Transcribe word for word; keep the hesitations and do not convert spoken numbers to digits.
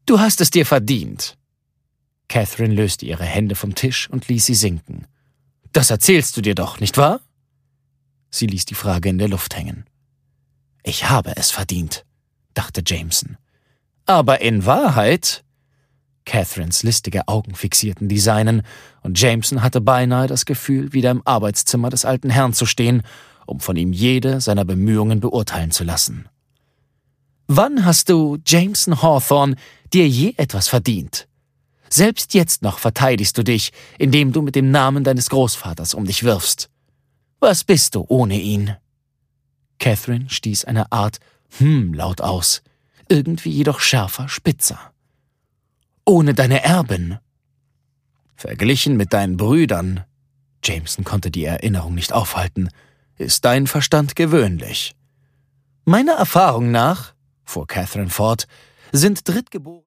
Du hast es dir verdient. Catherine löste ihre Hände vom Tisch und ließ sie sinken. Das erzählst du dir doch, nicht wahr? Sie ließ die Frage in der Luft hängen. Ich habe es verdient, dachte Jameson. Aber in Wahrheit... Catherines listige Augen fixierten die seinen, und Jameson hatte beinahe das Gefühl, wieder im Arbeitszimmer des alten Herrn zu stehen, um von ihm jede seiner Bemühungen beurteilen zu lassen. Wann hast du, Jameson Hawthorne, dir je etwas verdient? Selbst jetzt noch verteidigst du dich, indem du mit dem Namen deines Großvaters um dich wirfst. Was bist du ohne ihn? Catherine stieß eine Art Hm laut aus, irgendwie jedoch schärfer, spitzer. Ohne deine Erbin. Verglichen mit deinen Brüdern, Jameson konnte die Erinnerung nicht aufhalten, ist dein Verstand gewöhnlich. Meiner Erfahrung nach, fuhr Catherine fort, sind Drittgeborene